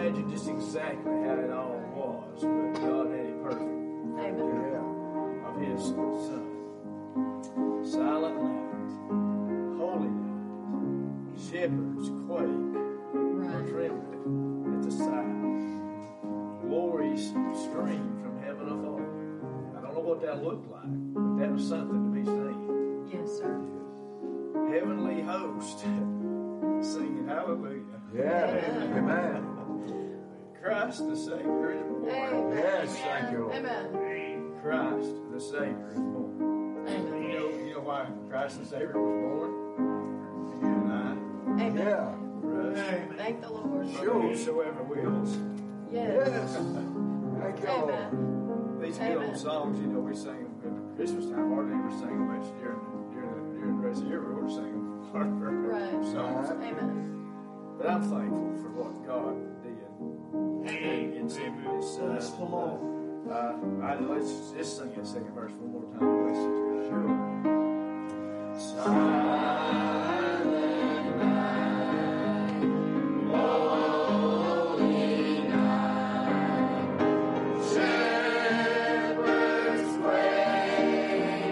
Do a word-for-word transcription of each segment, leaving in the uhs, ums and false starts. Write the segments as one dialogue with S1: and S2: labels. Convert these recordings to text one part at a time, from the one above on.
S1: imagine just exactly how it all was, but God had it perfect.
S2: Amen.
S1: Yeah. Of His Son. Silent night, holy night, shepherds quake or trembled at the sight. Glories stream from heaven afar. I don't know what that looked like, but that was something to be seen.
S2: Yes, sir.
S1: Heavenly host singing hallelujah.
S3: Yeah. Amen.
S1: Christ the Savior is born.
S2: Amen.
S3: Yes, thank you.
S2: Amen.
S1: Christ the Savior is born.
S2: Amen.
S1: You know, you know why Christ the Savior was born? You and I.
S2: Amen.
S3: Yeah.
S1: For us.
S2: Thank the Lord.
S1: Sure. Whosoever wills.
S2: Yes.
S3: Yes. Thank you, Lord.
S2: Amen.
S1: These good
S2: Amen.
S1: old songs, you know, we sing them at Christmas time. Hardly ever sing them much during the, during the, during the rest of the year. We're singing them hard for
S2: Right.
S1: songs.
S2: Amen.
S1: But I'm thankful for what God did. And in sending His Son.
S3: Bless the Lord.
S1: Uh, I, let's just sing that second verse one more time. Let's just,
S3: Sure.
S1: Silent night, holy night, shepherds quake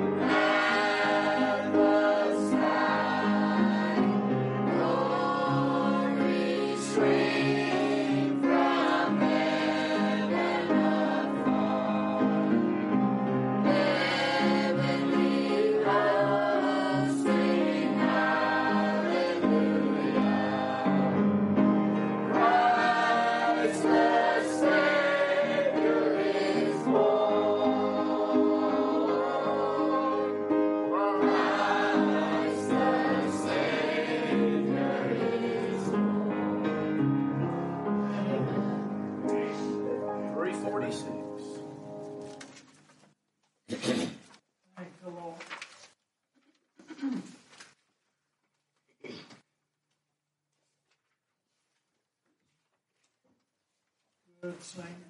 S1: at the sight, glory stream from heaven afar. Heavenly hosts sing hallelujah. Christ the Savior is born. Christ the Savior is born. three forty-six.
S4: Thank the Lord. Good singing.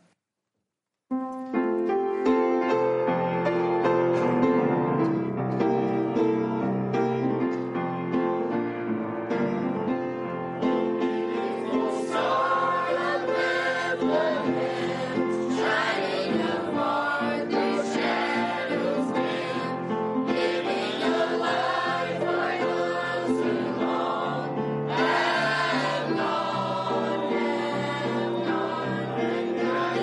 S1: Shining apart the shadows dim, giving a light for those who long, have known, have known, and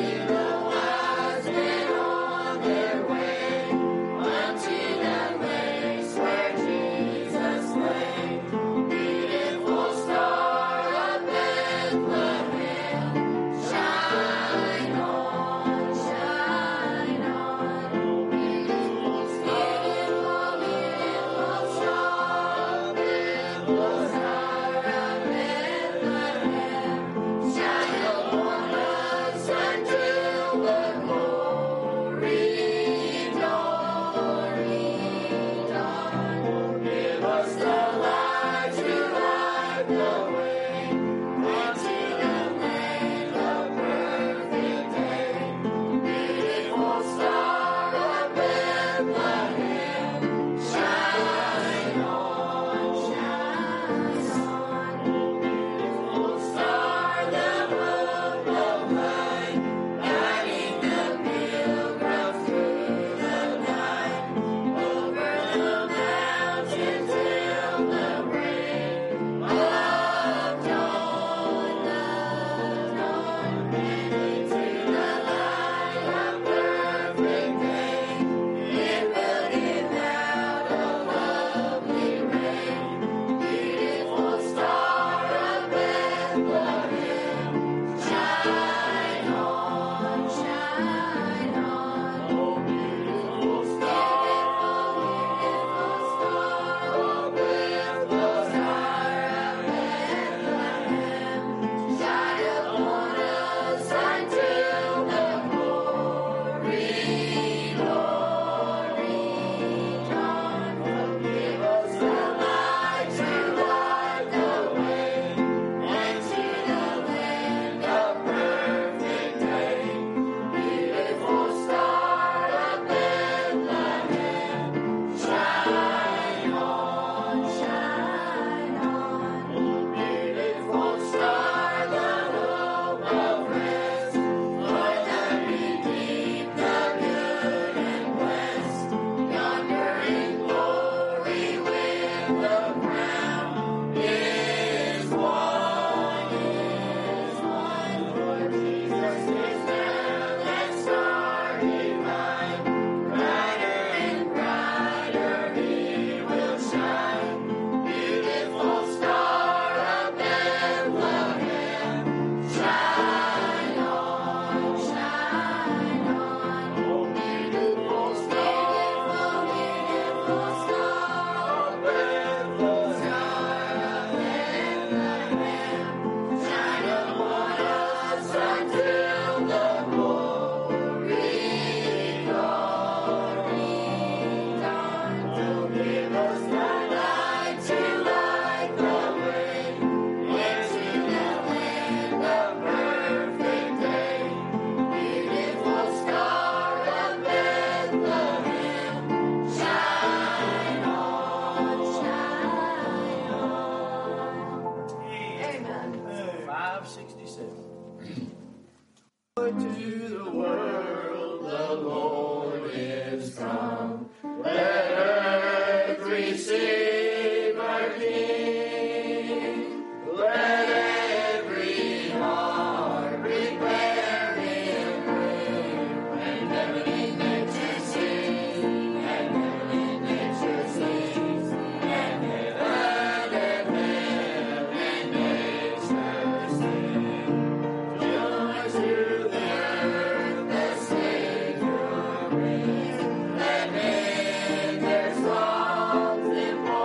S1: to the world the Lord is come. Let earth receive our King. Let every heart prepare Him room. And heavenly nature sing, and heavenly nature sings, and heaven and hell and nature sing. Joy to the earth the Savior brings. Let men their songs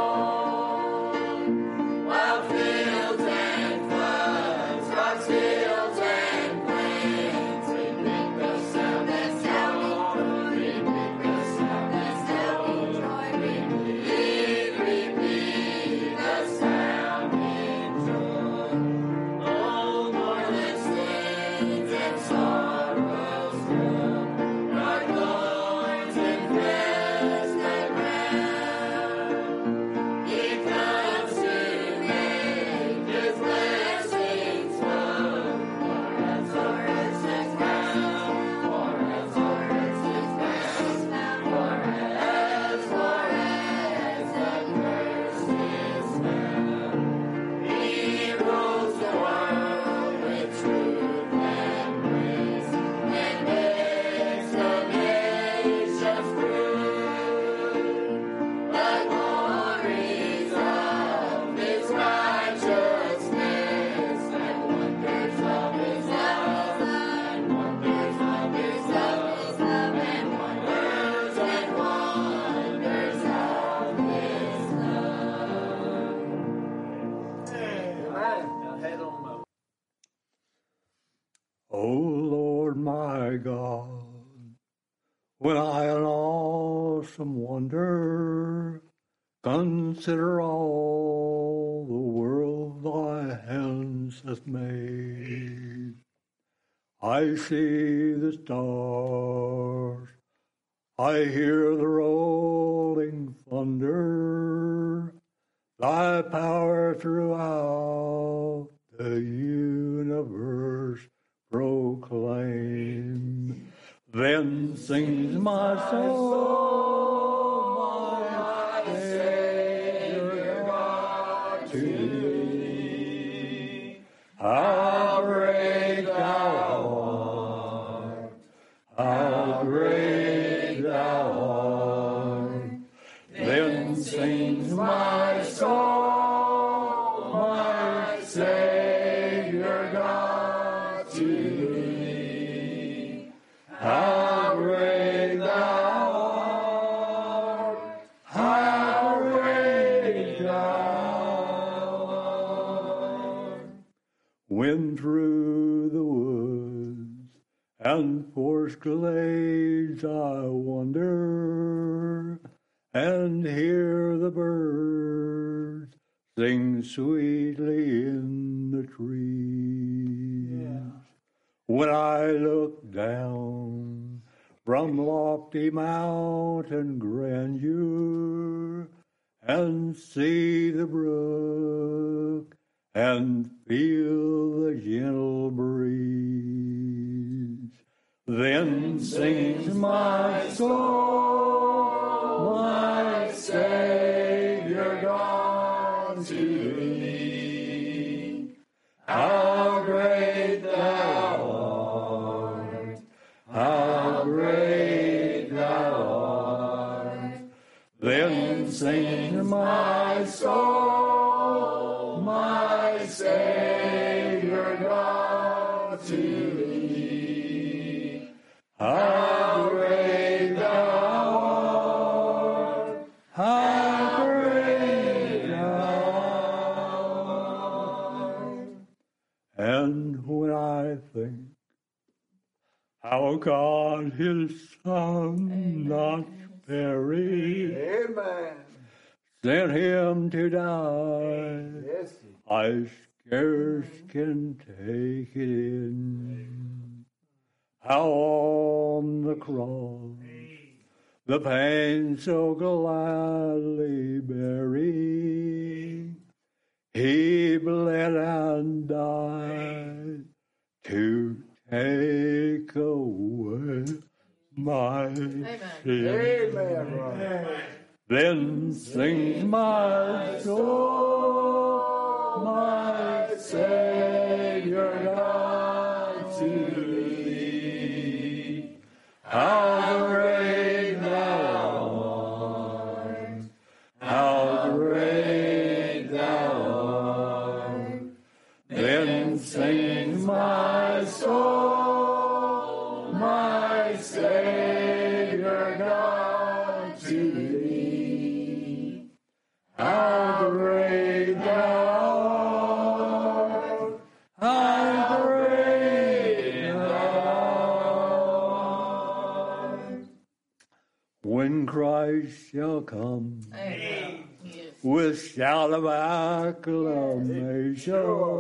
S1: implore, while fields and floods, rocks, hills and plains, repeat the sound that's joy, repeat the sound that's joy, repeat, repeat the sound in joy. Oh, more than stains and sorrows come, dark thorns infest the ground. He comes to make His blessings flow, for as our earth is round, for as our earth is round, for as, for as the curse is found. He rules the world with truth and grace, and makes the nations prove the glories of His righteousness, and wonders of His love, and wonders of His love, and wonders and wonders of His love.
S3: Amen.
S1: Now head on up.
S5: O Lord my God, when I in awesome wonder consider all the world thy hands hath made, I see the stars, I hear the rolling thunder, thy power throughout the universe proclaim. Then sings my soul, my Savior God, to thee. How great thou art, how great thou art. Then sings my soul, my Savior God, to thee. How great thou art, how great thou art. When through the woods and forest glades I wander, and hear the birds sing sweetly in the trees.
S1: Yeah.
S5: When I look down from lofty mountain grandeur and see the brook and feel the gentle breeze, then sings my soul, my Savior God, to thee. How great thou art, how great thou art. Then sings my soul, my Savior God, to thee. How great thou art, how great thou art. And when I think how God His Son not buried,
S3: Amen.
S5: sent Him to die,
S3: Yes.
S5: I scarce can take it in. How on the cross the pain so gladly bearing, He bled and died to take away my
S2: Amen.
S5: sin.
S3: Amen, brother.
S5: Then sings my soul, my Savior God to thee. How great thou art, how great thou art. Then sings my soul, my Savior God to thee. How great thou art, how great thou art. When Christ shall come
S2: Amen. Yes.
S5: with shout of acclamation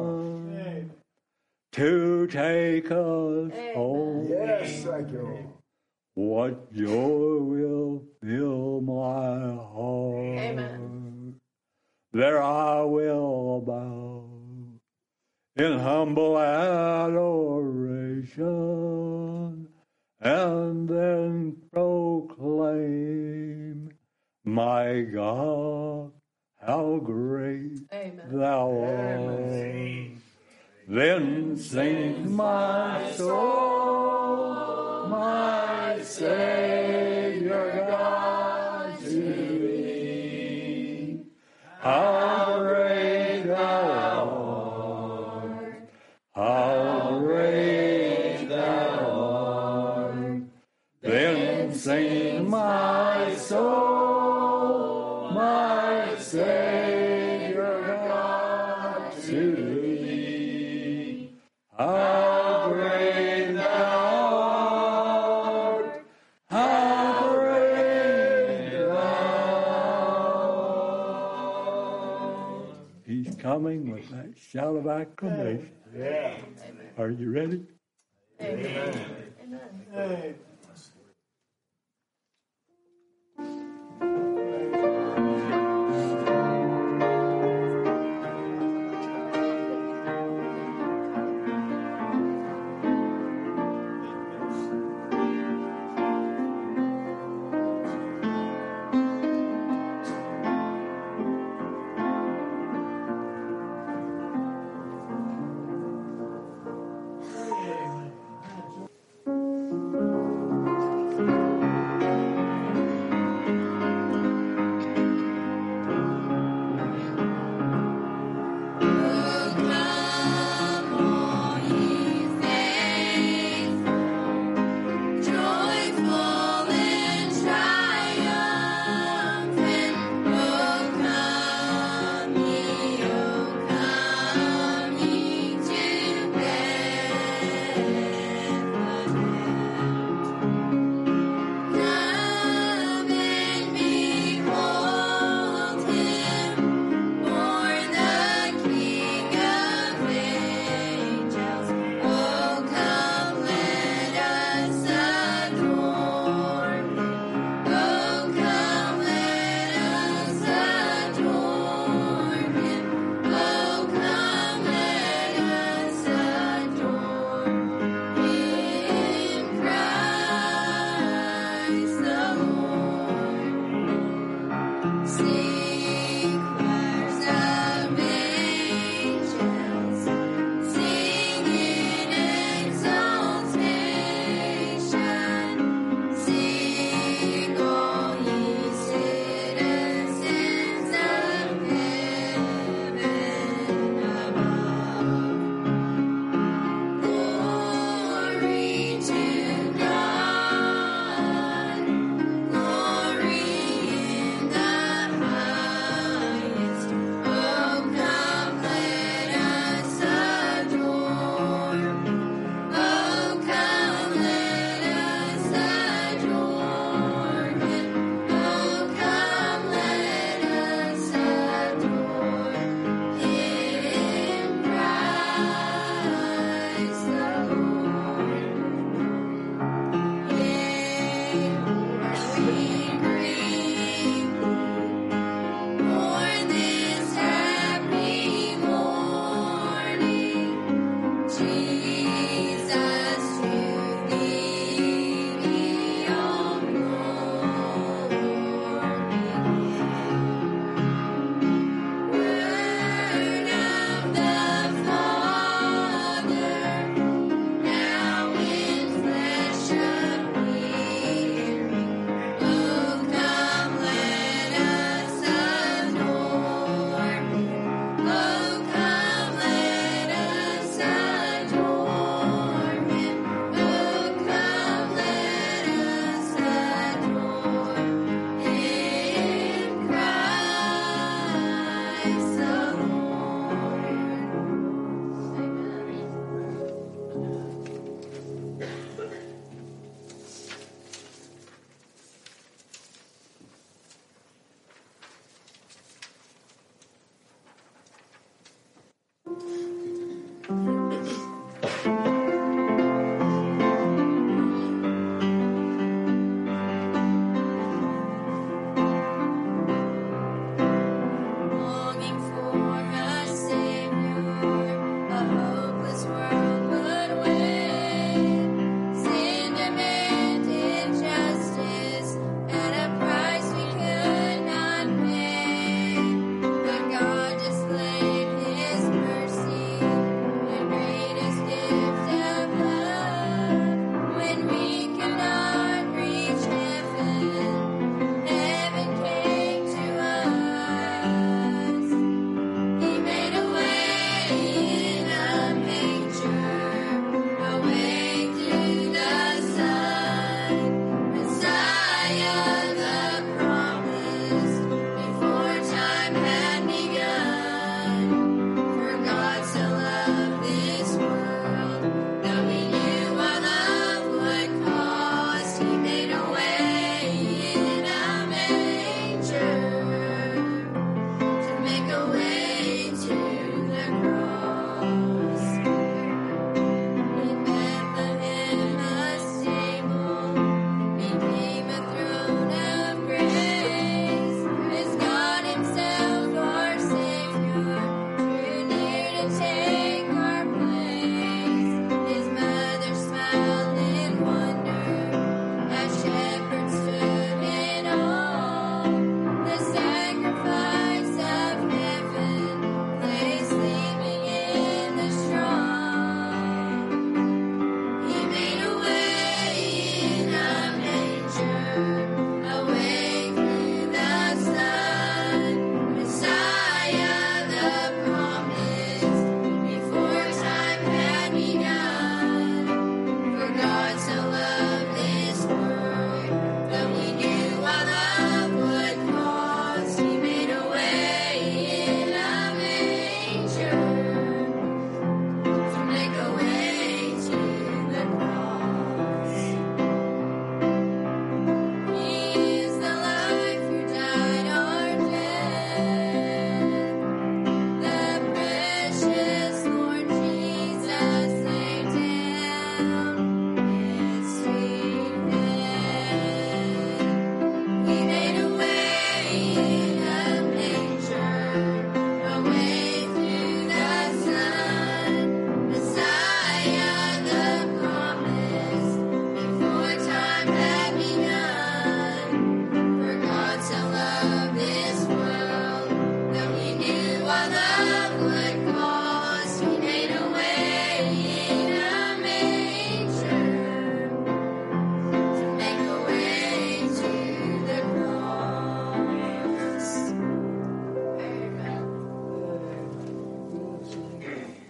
S5: to take us
S2: Amen.
S5: home,
S3: Yes, thank you, Lord.
S5: what joy will fill my heart.
S2: Amen.
S5: There I will bow in humble adoration and then proclaim, my God, how great
S2: Amen.
S5: thou art. Then sings my soul, my Savior God to thee. How great thou art, how great thou art. Then sings my soul, my Savior God to thee. How great thou art, how great thou art. He's coming with that shout of acclamation.
S3: Yeah.
S5: Are you ready?
S2: Amen. Amen.
S4: Hey.
S6: See